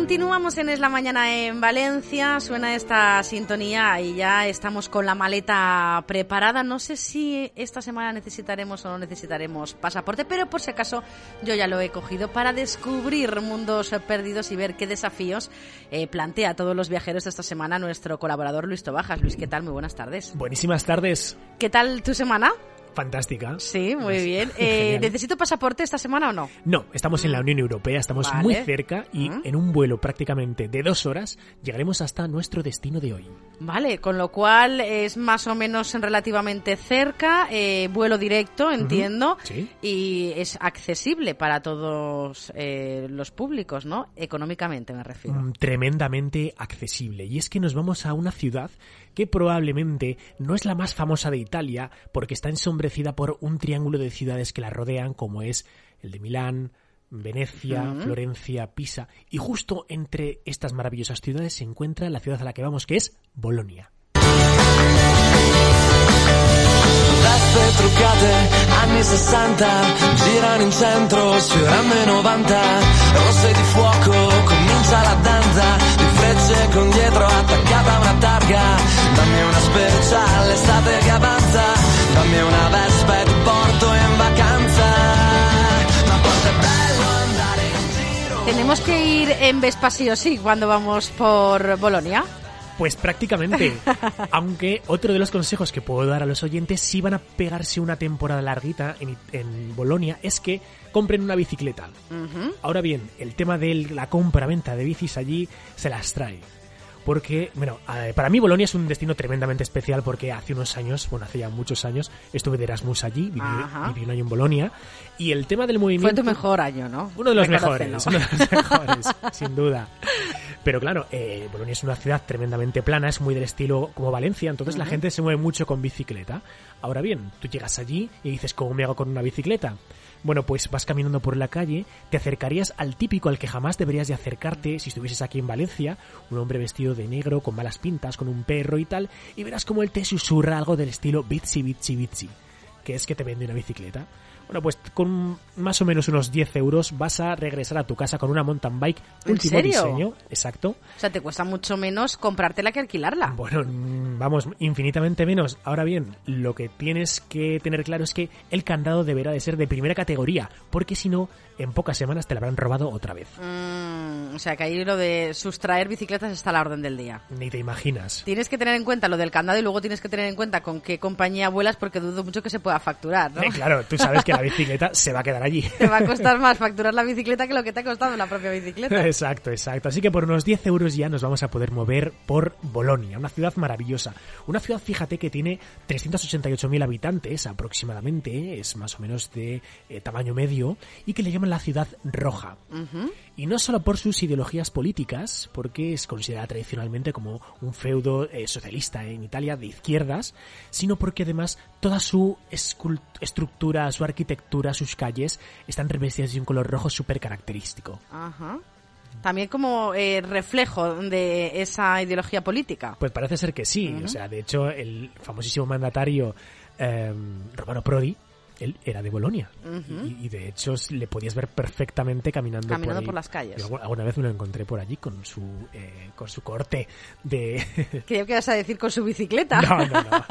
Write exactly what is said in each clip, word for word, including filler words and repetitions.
Continuamos en Es la Mañana en Valencia, suena esta sintonía y ya estamos con la maleta preparada. No sé si esta semana necesitaremos o no necesitaremos pasaporte, pero por si acaso yo ya lo he cogido para descubrir mundos perdidos y ver qué desafíos eh, plantea a todos los viajeros de esta semana nuestro colaborador Luis Tobajas. Luis, ¿qué tal? Muy buenas tardes. Buenísimas tardes. ¿Qué tal tu semana? Fantástica. Sí, muy pues, bien. Eh, ¿Necesito pasaporte esta semana o no? No, estamos en la Unión Europea, estamos vale. muy cerca y ¿Mm? en un vuelo prácticamente de dos horas llegaremos hasta nuestro destino de hoy. Vale, con lo cual es más o menos relativamente cerca, eh, vuelo directo, entiendo, uh-huh. ¿Sí? Y es accesible para todos eh, los públicos, ¿no? Económicamente me refiero. Mm, tremendamente accesible. Y es que nos vamos a una ciudad que probablemente no es la más famosa de Italia porque está ensombrecida por un triángulo de ciudades que la rodean, como es el de Milán, Venecia, uh-huh. Florencia, Pisa, y justo entre estas maravillosas ciudades se encuentra la ciudad a la que vamos, que es Bolonia. Veste truccate, anni sessanta, girano in centro sui M novanta, rosse di fuoco, comincia la danza, di frecce con dietro attaccata una targa, dammi una speciale estate che avanza, dammi una vespa e ti porto in vacanza, ma quanto è bello andare in giro. ¿Tenemos que ir en Vespa sí o sí cuando vamos por Bolonia? Pues prácticamente, aunque otro de los consejos que puedo dar a los oyentes si van a pegarse una temporada larguita en, en Bolonia es que compren una bicicleta. Uh-huh. Ahora bien, el tema de la compra-venta de bicis allí se las trae. Porque, bueno, para mí Bolonia es un destino tremendamente especial porque hace unos años, bueno, hace ya muchos años, estuve de Erasmus allí, viví, viví un año en Bolonia, y el tema del movimiento... Fue tu mejor año, ¿no? Uno de los mejores, uno de los mejores, sin duda. Pero claro, eh, Bolonia es una ciudad tremendamente plana, es muy del estilo como Valencia, entonces uh-huh. la gente se mueve mucho con bicicleta. Ahora bien, tú llegas allí y dices, ¿cómo me hago con una bicicleta? Bueno, pues vas caminando por la calle, te acercarías al típico al que jamás deberías de acercarte si estuvieses aquí en Valencia, un hombre vestido de negro, con malas pintas, con un perro y tal, y verás como él te susurra algo del estilo bitsy, bitsy, bitsy, que es que te vende una bicicleta. Bueno, pues con más o menos unos diez euros vas a regresar a tu casa con una mountain bike último serio? diseño. Exacto. O sea, te cuesta mucho menos comprártela que alquilarla. Bueno, vamos, infinitamente menos. Ahora bien, lo que tienes que tener claro es que el candado deberá de ser de primera categoría, porque si no, en pocas semanas te la habrán robado otra vez. Mm, o sea, que ahí lo de sustraer bicicletas está a la orden del día. Ni te imaginas. Tienes que tener en cuenta lo del candado y luego tienes que tener en cuenta con qué compañía vuelas, porque dudo mucho que se pueda facturar, ¿no? Eh, claro, tú sabes que la bicicleta se va a quedar allí. Te va a costar más facturar la bicicleta que lo que te ha costado la propia bicicleta. Exacto, exacto. Así que por unos diez euros ya nos vamos a poder mover por Bolonia, una ciudad maravillosa. Una ciudad, fíjate, que tiene trescientos ochenta y ocho mil habitantes aproximadamente, es más o menos de eh, tamaño medio, y que le llaman la ciudad roja. Uh-huh. Y no solo por sus ideologías políticas, porque es considerada tradicionalmente como un feudo eh, socialista en Italia de izquierdas, sino porque además toda su escult- estructura, su arquitectura, sus calles están revestidas de un color rojo súper característico. Ajá. También como eh, reflejo de esa ideología política. Pues parece ser que sí. Uh-huh. O sea, de hecho, el famosísimo mandatario eh, Romano Prodi, él era de Bolonia. Uh-huh. y, y de hecho le podías ver perfectamente caminando, caminando por, ahí. por las calles. Yo alguna vez me lo encontré por allí con su eh, con su corte de... ¿Qué ibas a decir con su bicicleta? No, no, no.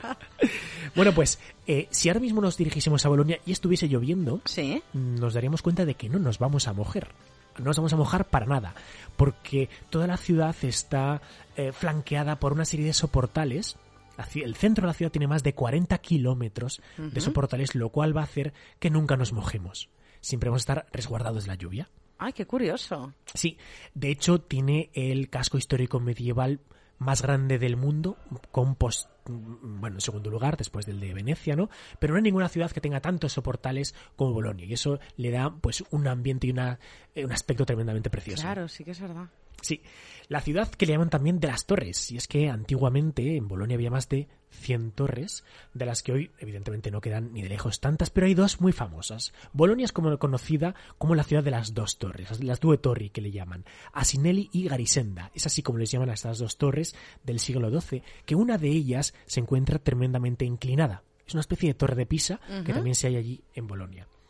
Bueno, pues eh, si ahora mismo nos dirigiésemos a Bolonia y estuviese lloviendo, ¿sí? Nos daríamos cuenta de que no nos vamos a mojar. No nos vamos a mojar para nada, porque toda la ciudad está eh, flanqueada por una serie de soportales. El centro de la ciudad tiene más de cuarenta kilómetros uh-huh. de soportales, lo cual va a hacer que nunca nos mojemos. Siempre vamos a estar resguardados de la lluvia. ¡Ay, qué curioso! Sí, de hecho tiene el casco histórico medieval más grande del mundo, con post, bueno, en segundo lugar, después del de Venecia, ¿no? Pero no hay ninguna ciudad que tenga tantos soportales como Bolonia, y eso le da pues un ambiente y una, un aspecto tremendamente precioso. Claro, sí que es verdad. Sí, la ciudad que le llaman también de las torres, y es que antiguamente en Bolonia había más de cien torres, de las que hoy evidentemente no quedan ni de lejos tantas, pero hay dos muy famosas. Bolonia es como conocida como la ciudad de las dos torres, las due torri que le llaman, Asinelli y Garisenda. Es así como les llaman a estas dos torres del siglo doce, que una de ellas se encuentra tremendamente inclinada. Es una especie de torre de Pisa uh-huh. que también se hay allí en Bolonia.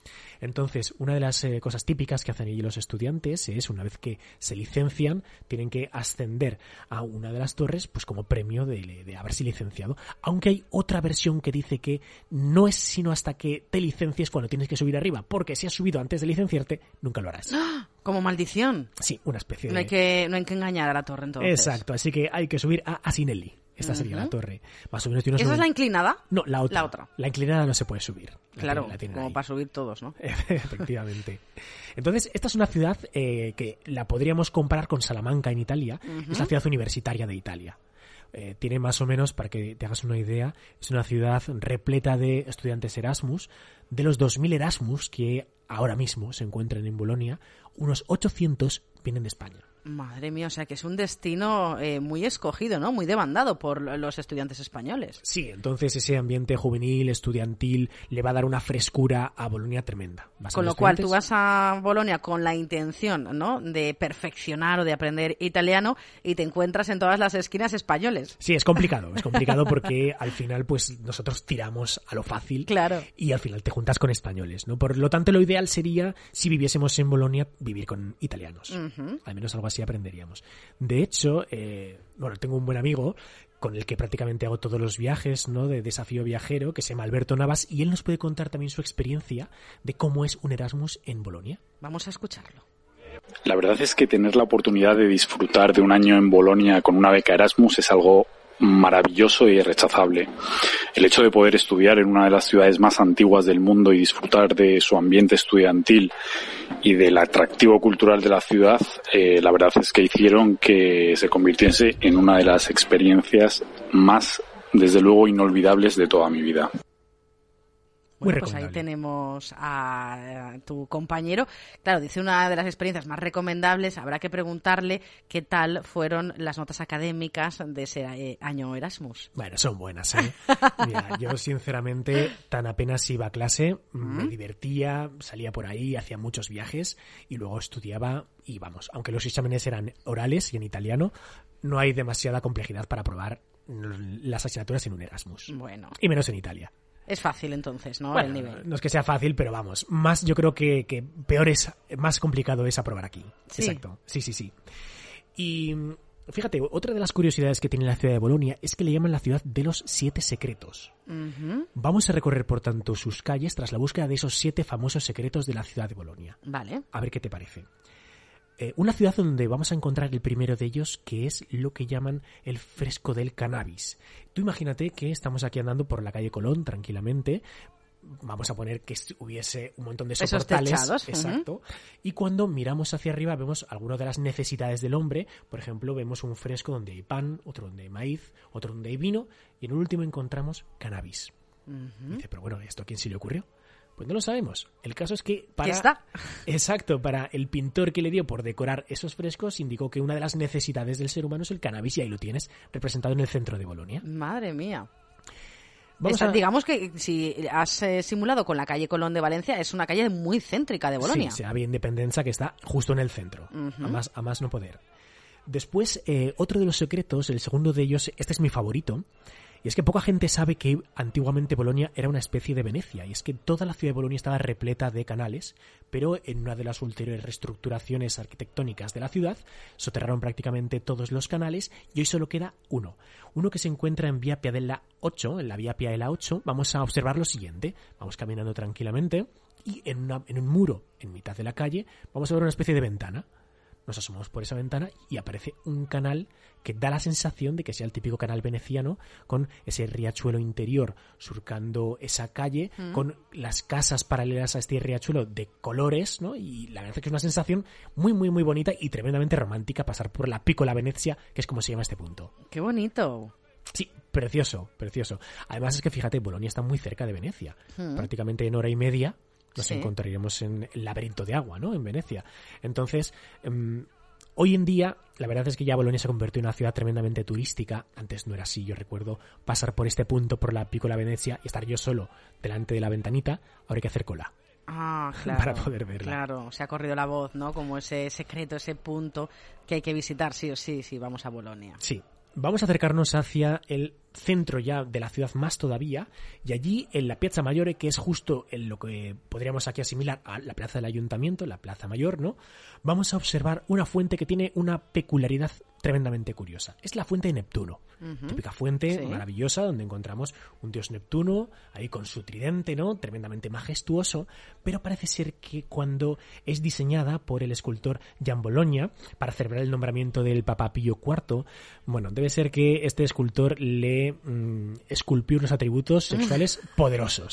Entonces, una de las eh, cosas típicas que hacen allí los estudiantes es, una vez que se licencian, tienen que ascender a una de las torres, pues como premio de, de haberse licenciado. Aunque hay otra versión que dice que no es sino hasta que te licencies cuando tienes que subir arriba, porque si has subido antes de licenciarte, nunca lo harás. Como maldición. Sí, una especie de... No hay que, no hay que engañar a la torre, entonces. Exacto, así que hay que subir a Asinelli. Esta sería uh-huh. la torre. Más o menos tiene unos ¿Esa es la inclinada? No, la otra. La otra. La inclinada no se puede subir. La claro, tiene, la tienen como ahí. Para subir todos, ¿no? Efectivamente. Entonces, esta es una ciudad eh, que la podríamos comparar con Salamanca en Italia. Uh-huh. Es la ciudad universitaria de Italia. Eh, tiene más o menos, para que te hagas una idea, es una ciudad repleta de estudiantes Erasmus. De los dos mil Erasmus que ahora mismo se encuentran en Bolonia, unos ochocientos vienen de España. Madre mía, o sea que es un destino eh, muy escogido, ¿no? Muy demandado por los estudiantes españoles. Sí, entonces ese ambiente juvenil, estudiantil, le va a dar una frescura a Bolonia tremenda. Con lo cual tú vas a Bolonia con la intención, ¿no?, de perfeccionar o de aprender italiano y te encuentras en todas las esquinas españoles. Sí, es complicado, es complicado porque al final pues nosotros tiramos a lo fácil. Claro. Y al final te juntas con españoles, ¿no? Por lo tanto, lo ideal sería, si viviésemos en Bolonia, vivir con italianos. Uh-huh. Al menos algo así aprenderíamos. De hecho, eh, bueno, tengo un buen amigo con el que prácticamente hago todos los viajes, ¿no?, de desafío viajero, que se llama Alberto Navas, y él nos puede contar también su experiencia de cómo es un Erasmus en Bolonia. Vamos a escucharlo. La verdad es que tener la oportunidad de disfrutar de un año en Bolonia con una beca Erasmus es algo maravilloso y irrechazable. El hecho de poder estudiar en una de las ciudades más antiguas del mundo y disfrutar de su ambiente estudiantil y del atractivo cultural de la ciudad, eh, la verdad es que hicieron que se convirtiese en una de las experiencias más, desde luego, inolvidables de toda mi vida. Bueno, pues ahí tenemos a, a tu compañero. Claro, dice una de las experiencias más recomendables. Habrá que preguntarle qué tal fueron las notas académicas de ese eh, año Erasmus. Bueno, son buenas, ¿eh? Mira, yo sinceramente tan apenas iba a clase, ¿Mm? me divertía, salía por ahí, hacía muchos viajes y luego estudiaba y vamos, aunque los exámenes eran orales y en italiano, no hay demasiada complejidad para aprobar las asignaturas en un Erasmus. Bueno. Y menos en Italia. Es fácil entonces, ¿no? Bueno, el nivel. No es que sea fácil, pero vamos, más yo creo que, que peor es, más complicado es aprobar aquí. Sí. Exacto, sí, sí, sí. Y fíjate, otra de las curiosidades que tiene la ciudad de Bolonia es que le llaman la ciudad de los siete secretos. Uh-huh. Vamos a recorrer, por tanto, sus calles tras la búsqueda de esos siete famosos secretos de la ciudad de Bolonia. Vale. A ver qué te parece. Eh, una ciudad donde vamos a encontrar el primero de ellos, que es lo que llaman el fresco del cannabis. Tú imagínate que estamos aquí andando por la calle Colón tranquilamente, vamos a poner que hubiese un montón de soportales. Esos techados. Exacto. Uh-huh. Y cuando miramos hacia arriba vemos algunas de las necesidades del hombre. Por ejemplo, vemos un fresco donde hay pan, otro donde hay maíz, otro donde hay vino, y en el último encontramos cannabis. Uh-huh. Dice, pero bueno, ¿esto a quién se le ocurrió? Pues no lo sabemos. El caso es que para... ¿Qué está? Exacto, para el pintor que le dio por decorar esos frescos, indicó que una de las necesidades del ser humano es el cannabis, y ahí lo tienes representado en el centro de Bolonia. Madre mía. Vamos Esta, a... Digamos que si has eh, simulado con la calle Colón de Valencia, es una calle muy céntrica de Bolonia. Sí, se llama Independencia, que está justo en el centro, uh-huh. a, más, a más no poder. Después, eh, otro de los secretos, el segundo de ellos, este es mi favorito, y es que poca gente sabe que antiguamente Bolonia era una especie de Venecia, y es que toda la ciudad de Bolonia estaba repleta de canales, pero en una de las ulteriores reestructuraciones arquitectónicas de la ciudad soterraron prácticamente todos los canales y hoy solo queda uno. Uno que se encuentra en Vía Piadella ocho, en la Vía Piadella ocho. Vamos a observar lo siguiente. Vamos caminando tranquilamente y en, una, en un muro en mitad de la calle vamos a ver una especie de ventana. Nos asomamos por esa ventana y aparece un canal que da la sensación de que sea el típico canal veneciano, con ese riachuelo interior surcando esa calle, mm. con las casas paralelas a este riachuelo de colores, ¿no? Y la verdad es que es una sensación muy, muy, muy bonita y tremendamente romántica pasar por la Piccola Venezia, que es como se llama este punto. ¡Qué bonito! Sí, precioso, precioso. Además es que, fíjate, Bolonia está muy cerca de Venecia. Mm. Prácticamente en hora y media nos sí. encontraríamos en el laberinto de agua, ¿no?, en Venecia. Entonces, um, hoy en día, la verdad es que ya Bolonia se ha convertido en una ciudad tremendamente turística. Antes no era así. Yo recuerdo pasar por este punto, por la Piccola Venezia, y estar yo solo delante de la ventanita. Ahora hay que hacer cola. Ah, claro. Para poder verla. Claro, se ha corrido la voz, ¿no? Como ese secreto, ese punto que hay que visitar, sí o sí, sí, vamos a Bolonia. Sí. Vamos a acercarnos hacia el centro ya de la ciudad más todavía, y allí en la Piazza Maggiore, que es justo en lo que podríamos aquí asimilar a la plaza del ayuntamiento, la Plaza Mayor, ¿no? Vamos a observar una fuente que tiene una peculiaridad tremendamente curiosa. Es la fuente de Neptuno. Uh-huh. Típica fuente sí. maravillosa donde encontramos un dios Neptuno ahí con su tridente, ¿no? Tremendamente majestuoso, pero parece ser que cuando es diseñada por el escultor Gian Bologna para celebrar el nombramiento del Papa Pío cuarto, bueno, debe ser que este escultor le mmm, esculpió unos atributos sexuales poderosos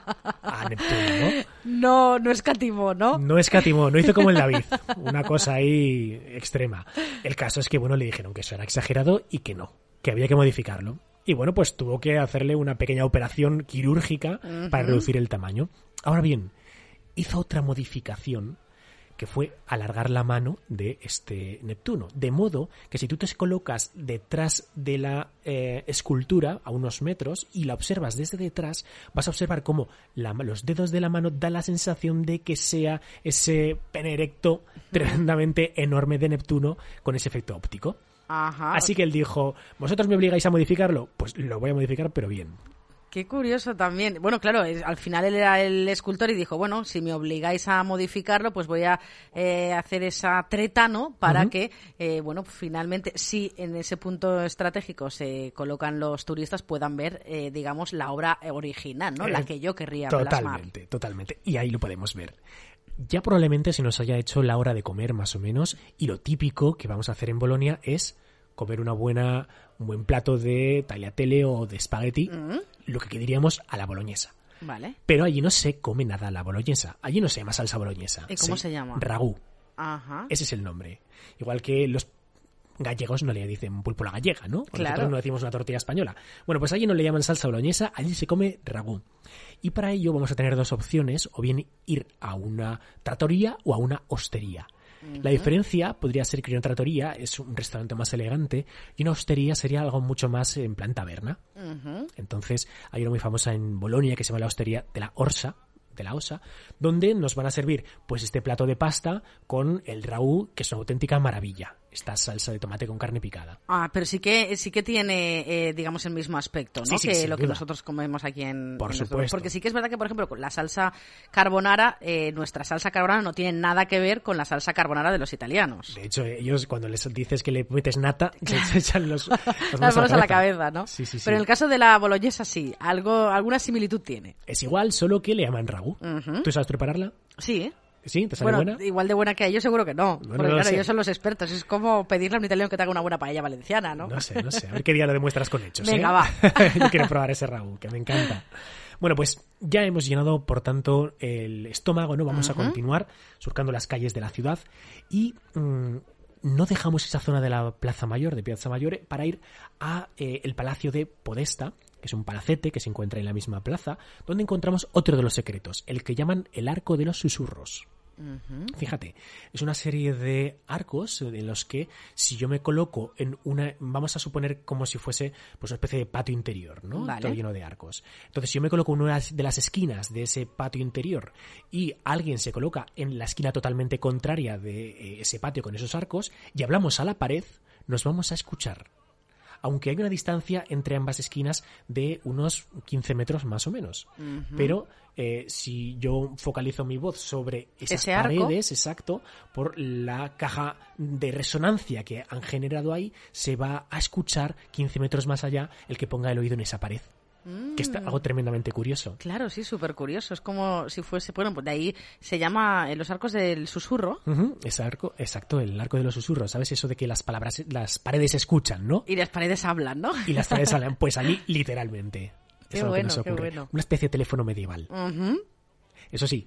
a Neptuno, ¿no? No, no escatimó, ¿no? No escatimó, no hizo como el David, una cosa ahí extrema. El caso es que, bueno, le dijeron que eso era exagerado y que no, que había que modificarlo. Y bueno, pues tuvo que hacerle una pequeña operación quirúrgica uh-huh. para reducir el tamaño. Ahora bien, hizo otra modificación que fue alargar la mano de este Neptuno. De modo que si tú te colocas detrás de la eh, escultura a unos metros y la observas desde detrás, vas a observar cómo la, los dedos de la mano dan la sensación de que sea ese pene erecto tremendamente enorme de Neptuno con ese efecto óptico. Ajá. Así que él dijo, ¿vosotros me obligáis a modificarlo? Pues lo voy a modificar, pero bien. Qué curioso también. Bueno, claro, es, al final él era el escultor y dijo, bueno, si me obligáis a modificarlo, pues voy a eh, hacer esa treta, ¿no? Para uh-huh. que, eh, bueno, finalmente, si en ese punto estratégico se colocan los turistas, puedan ver, eh, digamos, la obra original, ¿no? Eh, la que yo querría totalmente, plasmar. Totalmente, totalmente. Y ahí lo podemos ver. Ya probablemente se nos haya hecho la hora de comer, más o menos, y lo típico que vamos a hacer en Bolonia es comer una buena, un buen plato de tagliatelle o de espagueti, mm. lo que diríamos a la boloñesa. Vale. Pero allí no se come nada a la boloñesa. Allí no se llama salsa boloñesa. ¿Y cómo se, se llama? Ragú. Ajá. Ese es el nombre. Igual que los gallegos no le dicen pulpo a la gallega, ¿no? O claro. Nosotros no decimos una tortilla española. Bueno, pues allí no le llaman salsa boloñesa, allí se come ragú. Y para ello vamos a tener dos opciones, o bien ir a una trattoria o a una hostería. Uh-huh. La diferencia podría ser que una trattoria es un restaurante más elegante y una hostería sería algo mucho más en plan taberna. Uh-huh. Entonces hay una muy famosa en Bolonia que se llama la hostería de la Orsa, de la Osa, donde nos van a servir pues este plato de pasta con el ragú, que es una auténtica maravilla. Esta salsa de tomate con carne picada. Ah, pero sí que sí que tiene, eh, digamos, el mismo aspecto, ¿no? Sí, sí, que sin lo duda. que nosotros comemos aquí en... Por en supuesto. Nuestro... Porque sí que es verdad que, por ejemplo, con la salsa carbonara, eh, nuestra salsa carbonara no tiene nada que ver con la salsa carbonara de los italianos. De hecho, ellos cuando les dices que le metes nata, se echan los, los las manos a la cabeza, ¿no? Sí, sí, sí. Pero en el caso de la boloñesa sí, algo, alguna similitud tiene. Es igual, solo que le llaman ragú. Uh-huh. ¿Tú sabes prepararla? Sí, ¿eh? ¿Sí? ¿Te sale bueno, buena? Igual de buena que ellos seguro que no. Bueno, porque no claro, sé. ellos son los expertos. Es como pedirle a un italiano que te haga una buena paella valenciana, ¿no? No sé, no sé. A ver qué día lo demuestras con hechos. Venga, ¿eh? va. Yo quiero probar ese ragú, que me encanta. Bueno, pues ya hemos llenado, por tanto, el estómago, ¿no? Vamos uh-huh. a continuar surcando las calles de la ciudad y mmm, no dejamos esa zona de la Plaza Mayor, de Piazza Maggiore, para ir a eh, el Palacio de Podesta, que es un palacete que se encuentra en la misma plaza, donde encontramos otro de los secretos, el que llaman el Arco de los Susurros. Uh-huh. Fíjate, es una serie de arcos en los que si yo me coloco en una, vamos a suponer como si fuese pues una especie de patio interior, ¿no? Vale. Todo lleno de arcos. Entonces, si yo me coloco en una de las esquinas de ese patio interior y alguien se coloca en la esquina totalmente contraria de eh, ese patio con esos arcos y hablamos a la pared, nos vamos a escuchar. Aunque hay una distancia entre ambas esquinas de unos quince metros más o menos. Uh-huh. Pero eh, si yo focalizo mi voz sobre esas ¿Ese paredes, arco? exacto, por la caja de resonancia que han generado ahí, se va a escuchar quince metros más allá el que ponga el oído en esa pared. Mm. Que es algo tremendamente curioso. Claro, sí, súper curioso. Es como si fuese, bueno, pues de ahí se llama eh, los arcos del susurro. Uh-huh. Ese arco, exacto, el arco de los susurros. ¿Sabes eso de que las palabras, las paredes escuchan, ¿no? Y las paredes hablan, ¿no? Y las paredes hablan, pues allí literalmente. Qué es algo bueno, que nos ocurre. qué bueno. Una especie de teléfono medieval. Uh-huh. Eso sí,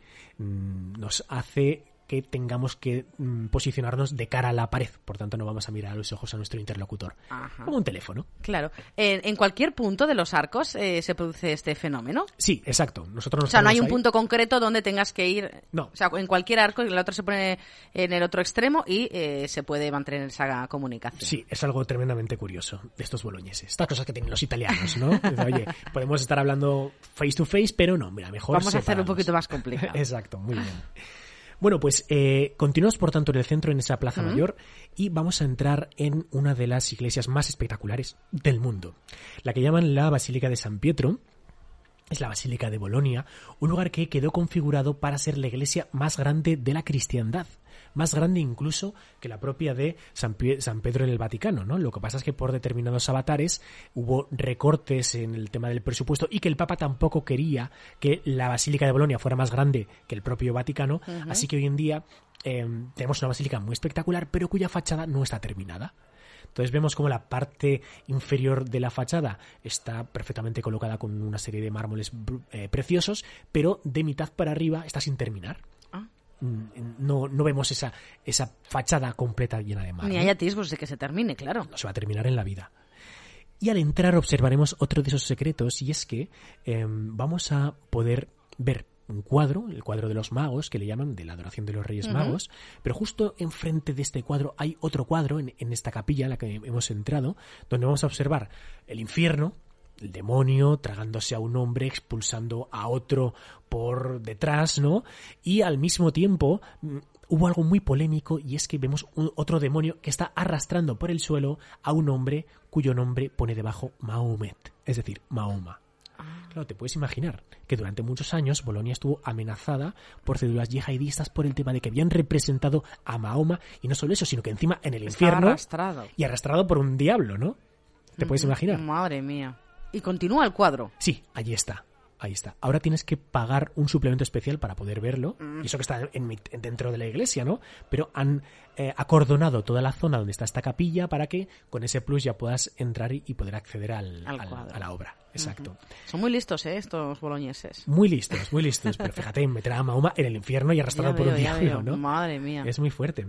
nos hace que tengamos que mm, posicionarnos de cara a la pared, por tanto no vamos a mirar a los ojos a nuestro interlocutor. Ajá. Como un teléfono. Claro. En, en cualquier punto de los arcos eh, se produce este fenómeno. Sí, exacto. Nosotros nos o sea, no hay un ahí. punto concreto donde tengas que ir. No. O sea, en cualquier arco, el otro se pone en el otro extremo y eh, se puede mantener esa comunicación. Sí, es algo tremendamente curioso de estos boloñeses. Estas cosas que tienen los italianos, ¿no? Oye, podemos estar hablando face to face, pero no, mira, mejor vamos separamos. a hacerlo un poquito más complicado. Exacto, muy bien. Bueno, pues eh, continuamos por tanto en el centro, en esa plaza Mm. mayor, y vamos a entrar en una de las iglesias más espectaculares del mundo, la que llaman la Basílica de San Pietro. Es la Basílica de Bolonia, un lugar que quedó configurado para ser la iglesia más grande de la cristiandad, más grande incluso que la propia de San, Pie- San Pedro en el Vaticano, ¿no? Lo que pasa es que por determinados avatares hubo recortes en el tema del presupuesto y que el Papa tampoco quería que la Basílica de Bolonia fuera más grande que el propio Vaticano, Ujú. así que hoy en día eh, tenemos una basílica muy espectacular, pero cuya fachada no está terminada. Entonces vemos como la parte inferior de la fachada está perfectamente colocada con una serie de mármoles br- eh, preciosos, pero de mitad para arriba está sin terminar. Ah. Mm, No, no vemos esa, esa fachada completa llena de mármol. Ni hay atisbos de que se termine, claro. No se va a terminar en la vida. Y al entrar observaremos otro de esos secretos, y es que eh, vamos a poder ver un cuadro, el cuadro de los magos, que le llaman, de la adoración de los Reyes Ujú. Magos, pero justo enfrente de este cuadro hay otro cuadro en, en esta capilla en la que hemos entrado, donde vamos a observar el infierno, el demonio tragándose a un hombre, expulsando a otro por detrás, ¿no? Y al mismo tiempo mm, hubo algo muy polémico, y es que vemos un, otro demonio que está arrastrando por el suelo a un hombre cuyo nombre pone debajo Mahomet, es decir, Mahoma. Claro, te puedes imaginar que durante muchos años Bolonia estuvo amenazada por células yihadistas por el tema de que habían representado a Mahoma, y no solo eso, sino que encima en el Estaba infierno arrastrado. y arrastrado por un diablo, ¿no? ¿Te puedes Ujú. imaginar? Madre mía. Y continúa el cuadro. Sí, allí está. Ahí está. Ahora tienes que pagar un suplemento especial para poder verlo. Mm. Y eso que está en, mi- dentro de la iglesia, ¿no? Pero han eh, acordonado toda la zona donde está esta capilla para que con ese plus ya puedas entrar y, y poder acceder al, Al al- cuadro. a la obra. Exacto. Son muy listos, ¿eh? Estos boloñeses. Muy listos, muy listos. Pero fíjate, meter a Mahoma en el infierno y arrastrado Ya por veo, un ya diablo, veo. ¿no? Madre mía. Es muy fuerte.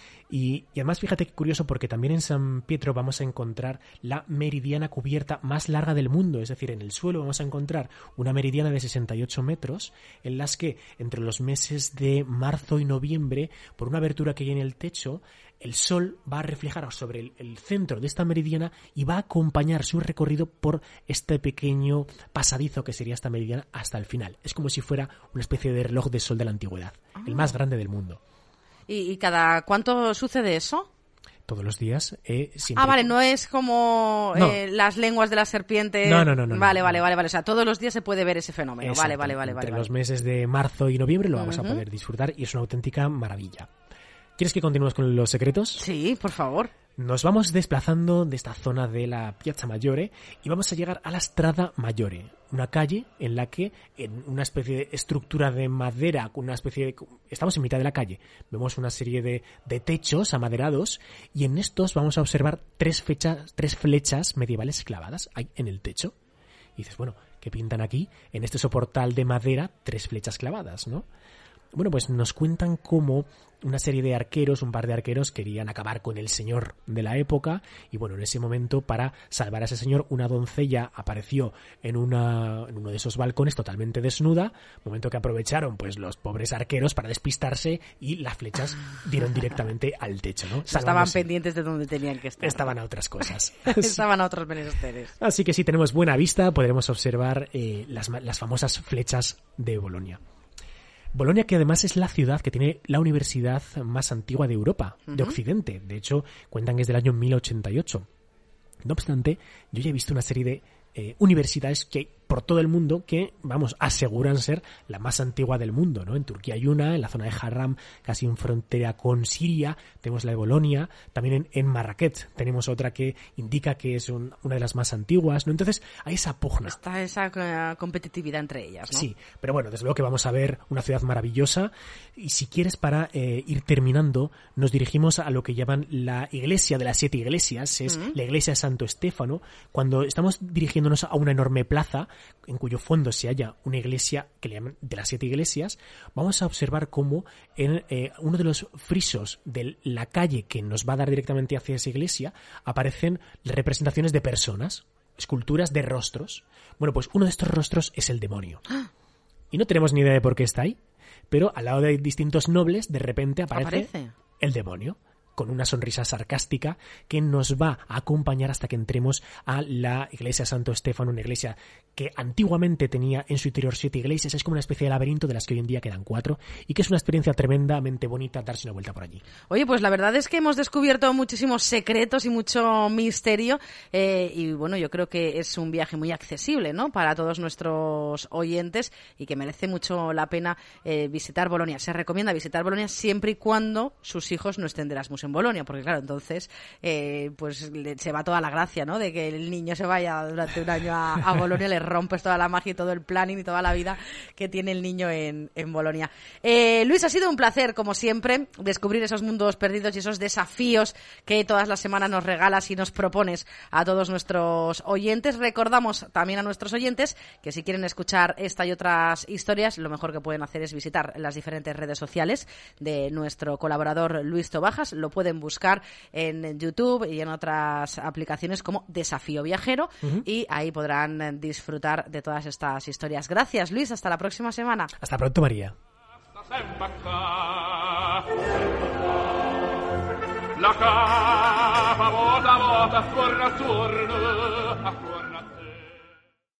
Y, y además fíjate qué curioso, porque también en San Pietro vamos a encontrar la meridiana cubierta más larga del mundo. Es decir, en el suelo vamos a encontrar una meridiana de sesenta y ocho metros, en las que entre los meses de marzo y noviembre, por una abertura que hay en el techo, el sol va a reflejar sobre el, el centro de esta meridiana y va a acompañar su recorrido por este pequeño pasadizo que sería esta meridiana hasta el final. Es como si fuera una especie de reloj de sol de la antigüedad, el más grande del mundo. ¿Y, y cada cuánto sucede eso? Todos los días. Eh, siempre... Ah, vale, no es como No. eh, las lenguas de la serpiente. No, no, no, no, Vale, no, vale, no. vale, vale. O sea, todos los días se puede ver ese fenómeno. Exacto. Vale, vale, vale, Entre vale. los vale. meses de marzo y noviembre lo vamos Ujú. a poder disfrutar, y es una auténtica maravilla. ¿Quieres que continuemos con los secretos? Sí, por favor. Nos vamos desplazando de esta zona de la Piazza Maggiore y vamos a llegar a la Strada Maggiore, una calle en la que, en una especie de estructura de madera, con una especie de... Estamos en mitad de la calle, vemos una serie de, de techos amaderados, y en estos vamos a observar tres, fechas, tres flechas medievales clavadas ahí en el techo. Y dices, bueno, ¿qué pintan aquí en este soportal de madera tres flechas clavadas, no? Bueno, pues nos cuentan cómo una serie de arqueros, un par de arqueros, querían acabar con el señor de la época, y bueno, en ese momento, para salvar a ese señor, una doncella apareció en, una, en uno de esos balcones totalmente desnuda, momento que aprovecharon pues los pobres arqueros para despistarse, y las flechas dieron directamente al techo, ¿no? Estaban Salvándose. pendientes de donde tenían que estar. Estaban a otras cosas. Estaban a otros menesteres. Así que si tenemos buena vista, podremos observar eh, las, ma- las famosas flechas de Bolonia. Bolonia, que además es la ciudad que tiene la universidad más antigua de Europa, de Ujú. Occidente. De hecho, cuentan que es del año mil ochenta y ocho. No obstante, yo ya he visto una serie de eh, universidades que hay por todo el mundo que, vamos, aseguran ser la más antigua del mundo, ¿no? En Turquía hay una, en la zona de Harran, casi en frontera con Siria, tenemos la de Bolonia, también en, en Marrakech tenemos otra que indica que es un- una de las más antiguas, ¿no? Entonces, hay esa pugna. Está esa eh, competitividad entre ellas, ¿no? Sí, pero bueno, desde luego que vamos a ver una ciudad maravillosa, y si quieres, para eh, ir terminando, nos dirigimos a lo que llaman la iglesia de las siete iglesias, es Mm. la iglesia de Santo Estéfano, cuando estamos dirigiéndonos a una enorme plaza en cuyo fondo se halla una iglesia que le llaman de las siete iglesias. Vamos a observar cómo en eh, uno de los frisos de la calle que nos va a dar directamente hacia esa iglesia aparecen representaciones de personas, esculturas de rostros. Bueno, pues uno de estos rostros es el demonio. Y no tenemos ni idea de por qué está ahí, pero al lado de distintos nobles de repente aparece, Aparece. el demonio. con una sonrisa sarcástica que nos va a acompañar hasta que entremos a la iglesia Santo Estéfano, una iglesia que antiguamente tenía en su interior siete iglesias. Es como una especie de laberinto de las que hoy en día quedan cuatro y que es una experiencia tremendamente bonita darse una vuelta por allí. Oye, pues la verdad es que hemos descubierto muchísimos secretos y mucho misterio eh, y bueno, yo creo que es un viaje muy accesible, ¿no?, para todos nuestros oyentes y que merece mucho la pena eh, visitar Bolonia. Se recomienda visitar Bolonia siempre y cuando sus hijos no estén de Erasmus en Bolonia, porque claro, entonces eh, pues le, se va toda la gracia, ¿no?, de que el niño se vaya durante un año a, a Bolonia, le rompes toda la magia y todo el planning y toda la vida que tiene el niño en, en Bolonia. Eh, Luis, ha sido un placer, como siempre, descubrir esos mundos perdidos y esos desafíos que todas las semanas nos regalas y nos propones a todos nuestros oyentes. Recordamos también a nuestros oyentes que si quieren escuchar esta y otras historias, lo mejor que pueden hacer es visitar las diferentes redes sociales de nuestro colaborador Luis Tobajas. Lo pueden buscar en YouTube y en otras aplicaciones como Desafío Viajero, uh-huh. y ahí podrán disfrutar de todas estas historias. Gracias, Luis. Hasta la próxima semana. Hasta pronto, María. La capa vota vota attorno attorno attorno